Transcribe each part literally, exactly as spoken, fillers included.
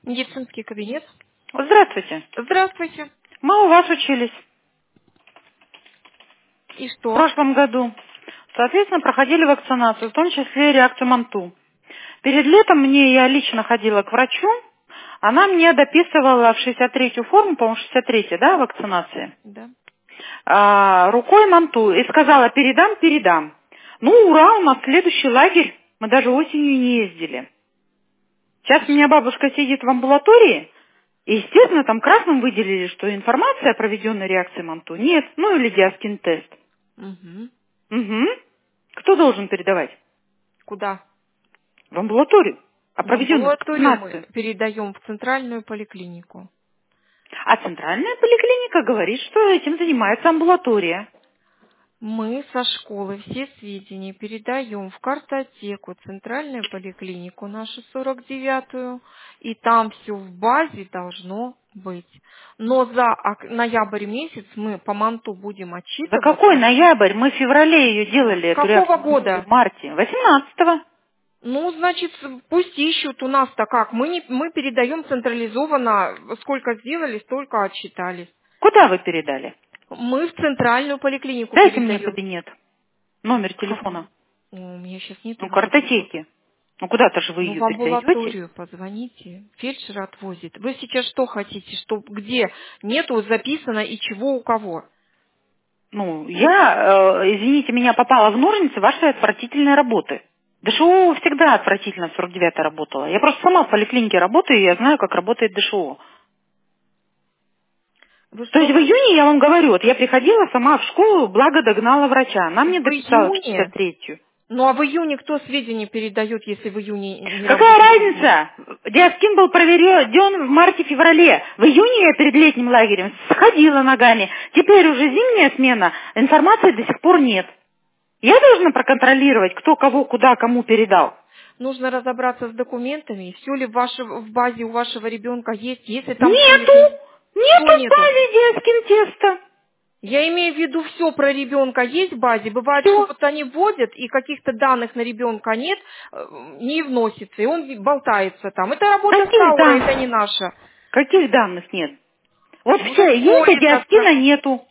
Медицинский кабинет. Здравствуйте. Здравствуйте. Мы у вас учились И в что? прошлом году. Соответственно, проходили вакцинацию, в том числе реакцию МАНТУ. Перед летом мне я лично ходила к врачу. Она мне дописывала в шестьдесят третью форму, по-моему, шестьдесят третья, да, вакцинации, Да. а, рукой МАНТУ и сказала: передам, передам. Ну, ура, у нас следующий лагерь. Мы даже осенью не ездили. Сейчас у меня бабушка сидит в амбулатории, и, естественно, там красным выделили, что информация о проведенной реакции МАНТУ нет, ну или диаскин-тест. Угу. Угу. Кто должен передавать? Куда? В амбулаторию. О В проведенной амбулаторию мы вакцинации. передаем в центральную поликлинику. А центральная поликлиника говорит, что этим занимается амбулатория. Мы со школы все сведения передаем в картотеку, центральную поликлинику, нашу сорок девятую, и там все в базе должно быть. Но за ок- ноябрь месяц мы по МАНТУ будем За какой отчитываться. ноябрь? Мы в феврале ее делали, эту Какого реакцию МАНТУ, или в года? марте? восемнадцатого. Ну, значит, пусть ищут у нас-то как. Мы, не, мы передаем централизованно, сколько сделали, столько отчитались. Куда вы передали? Мы в центральную поликлинику Дайте мне передаем. кабинет, номер Как? телефона. О, у меня сейчас нету Ну, никаких. картотеки. Ну, куда-то же вы Ну, ее в передаете. амбулаторию позвоните. Фельдшер отвозит. Вы сейчас что хотите, что где нету записано и чего у кого? Ну, я, э, извините, меня попала в ножницы вашей отвратительной работы. ДШО всегда отвратительно в сорок девятой работала. Я просто сама в поликлинике работаю, и я знаю, как работает ДШО. Вы То есть что в хотите? июне я вам говорю, вот я приходила сама в школу, благо догнала врача. Она мне В дописала шестьдесят июне? третью. Ну, а в июне кто сведения передает, если в июне не Какая работает кабинет? разница? Диаскин был проверен в марте-феврале. В июне я перед летним лагерем сходила ногами. Теперь уже зимняя смена, информации до сих пор нет. Я должна проконтролировать, кто кого, куда, кому передал. Нужно разобраться с документами, все ли в, ваше- в базе у вашего ребенка есть, если там все Нету! есть. Что Нету в нету? базе диаскин теста. Я имею в виду, все про ребенка есть в базе. Бывает, что Все. вот они вводят, и каких-то данных на ребенка нет, э, не вносится, и он болтается там. Это работа с Каких Таурой, это не данных? наша. Каких данных нет? Вот Ну все есть, что а это? диаскина нету.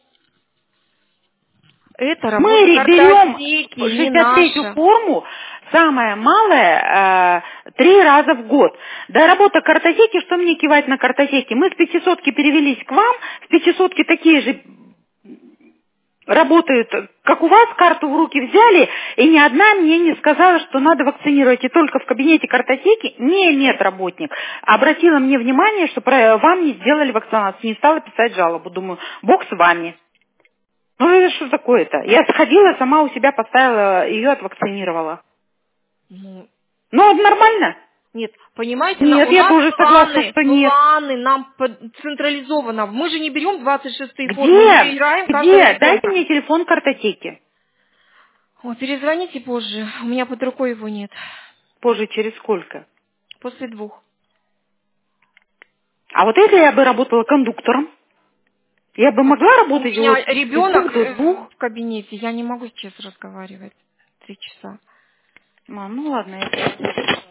Это Мы работа ре- берем картотеки, не шестьдесят третью наша. форму, самое малое, э, три раза в год. Да работа картотеки, что мне кивать на картотеке? Мы с пятисотки перевелись к вам, в пятисотке такие же работают, как у вас, карту в руки взяли, и ни одна мне не сказала, что надо вакцинировать. И только в кабинете картотеки не медработник обратила мне внимание, что про- вам не сделали вакцинацию, не стала писать жалобу. Думаю, бог с вами. Ну это что такое-то? Я сходила, сама у себя поставила, ее отвакцинировала. Ну, Ну, это нормально? нет, понимаете, на- Нет, у я нас тоже согласна, планы, что нет. планы нам под- централизованно. Мы же не берем двадцать шестые формы, мы Где? перебираем каждого Где? Дайте ребенка. мне телефон картотеки. О, перезвоните позже, у меня под рукой его нет. Позже через сколько? После двух. А вот если я бы работала кондуктором, я бы могла У работать меня вот с двух ребенок до э, двух? в кабинете, я не могу сейчас разговаривать три часа. А, ну ладно, я